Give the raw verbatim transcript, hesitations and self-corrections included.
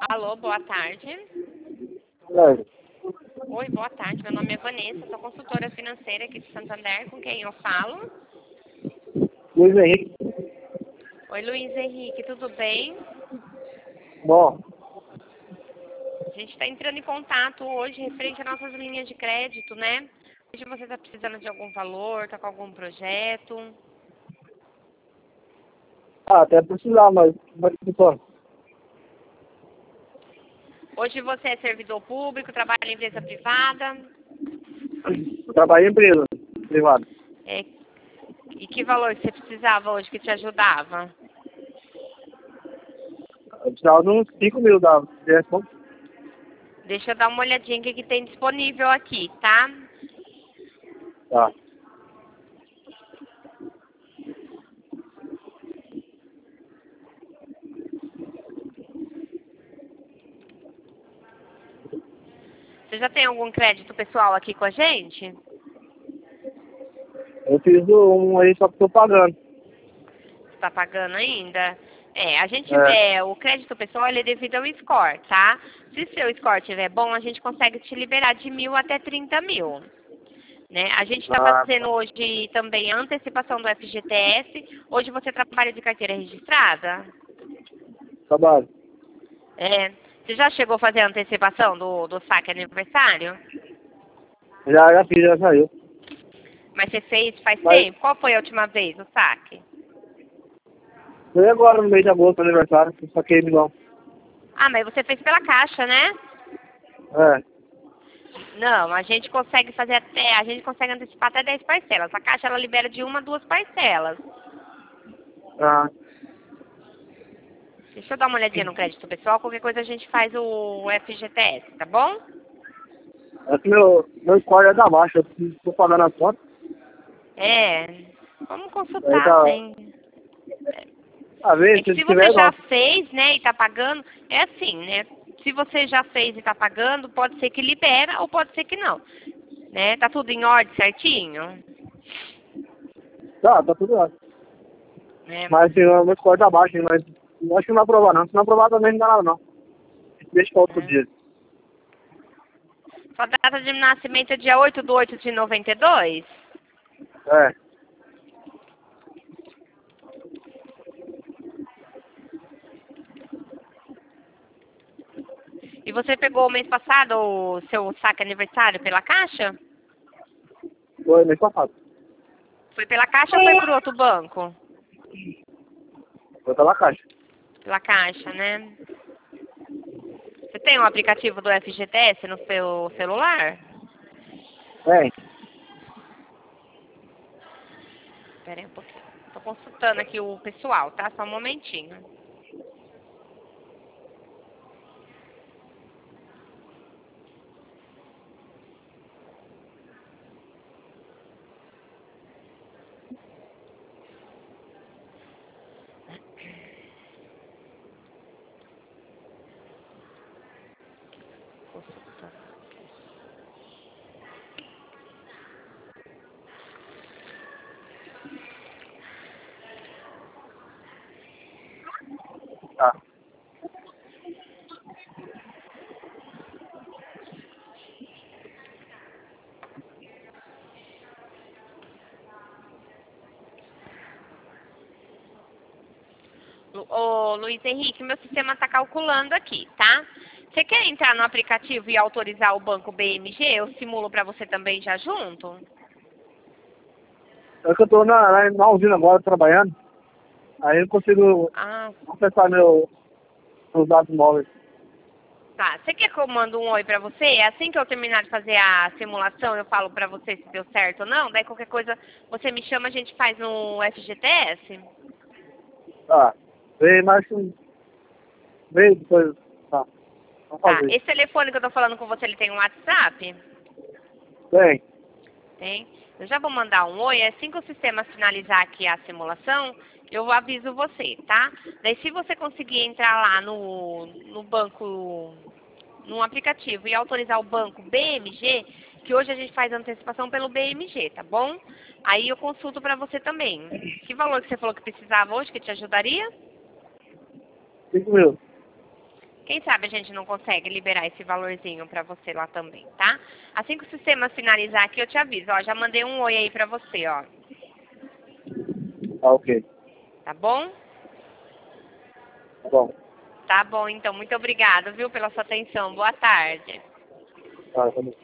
Alô, boa tarde. É, Oi, boa tarde. Meu nome é Vanessa, sou consultora financeira aqui de Santander. Com quem eu falo? Luiz Henrique. Oi, Luiz Henrique, tudo bem? Bom, A gente está entrando em contato hoje referente às nossas linhas de crédito, né? Hoje você está precisando de algum valor, está com algum projeto? ah, até precisar, mas como é que funciona? Hoje você é servidor público, trabalha em empresa privada? Trabalho em empresa privada. É, e que valor você precisava hoje que te ajudava? Eu precisava de uns cinco mil da direção. Deixa eu dar uma olhadinha o que, que tem disponível aqui, tá? Tá. Você já tem algum crédito pessoal aqui com a gente? Eu fiz um aí, só que tô pagando. Está pagando ainda? É, a gente É. vê, o crédito pessoal ele é devido ao score, tá? Se seu score estiver bom, a gente consegue te liberar de mil até trinta mil. Né? A gente está Ah, fazendo hoje também a antecipação do F G T S. Hoje você trabalha de carteira registrada? trabalho. É. Você já chegou a fazer a antecipação do, do saque aniversário? Já, já fiz, já saiu. Mas você fez faz Mas tempo? Qual foi a última vez o saque? foi agora no mês de agosto, aniversário, que eu saquei milão. Ah, mas você fez pela caixa, né? É. Não, a gente consegue fazer até, a gente consegue antecipar até dez parcelas. A Caixa ela libera de uma a duas parcelas. Ah, Deixa eu dar uma olhadinha no crédito pessoal, qualquer coisa a gente faz o F G T S, tá bom? é que meu, meu score é da baixa, eu preciso- tô pagando as contas. É, vamos Aí consultar, tá. tem. A É ver, que se se você tiver, já não. fez, né, e tá pagando, é assim, né? Se você já fez e tá pagando, pode ser que libera ou pode ser que não. Né? Tá tudo em ordem certinho? Tá, tá tudo ótimo. Né? Mas assim, o meu score tá baixo, hein, mas eu acho que não vai aprovar não. Se não aprovar também não dá nada não. Deixa pra outro Né? dia. Sua data de nascimento é dia oito de oito de noventa e dois? É. E você pegou o mês passado o seu saque aniversário pela Caixa? Foi mês passado. Foi pela Caixa ou foi por outro banco? Foi pela caixa. Pela Caixa, né? Você tem um aplicativo do F G T S no seu celular? Tem. Espera aí um pouquinho. Tô consultando aqui o pessoal, tá? Só um momentinho. Consultando. Tá. Lu- Ô, Luiz Henrique, meu sistema tá calculando aqui, tá? Você quer entrar no aplicativo e autorizar o banco B M G? Eu simulo pra você também já junto? É que eu tô na, na, na usina agora trabalhando. Aí eu consigo Ah, acessar meu, meus dados móveis. tá. Você quer que eu mando um oi pra você? É assim que eu terminar de fazer a simulação, eu falo pra você se deu certo ou não. Daí qualquer coisa você me chama, a gente faz no F G T S. Tá. Vem mais um. Vem depois. Tá. Vamos Tá. fazer. Esse telefone que eu tô falando com você, ele tem um WhatsApp? Vem. Tem. Eu já vou mandar um oi. Assim que o sistema finalizar aqui a simulação, eu aviso você, tá? Daí se você conseguir entrar lá no, no banco, no aplicativo e autorizar o banco B M G, que hoje a gente faz antecipação pelo B M G, tá bom? Aí eu consulto pra você também. Que valor que você falou que precisava hoje, que te ajudaria? Cinco mil. Quem sabe a gente não consegue liberar esse valorzinho pra você lá também, tá? Assim que o sistema finalizar aqui, eu te aviso. Ó, já mandei um oi aí pra você, ó. Ah, ok. Tá bom? Tá bom. Tá bom, então. Muito obrigada, viu, pela sua atenção. Boa tarde. Tá, tá bom.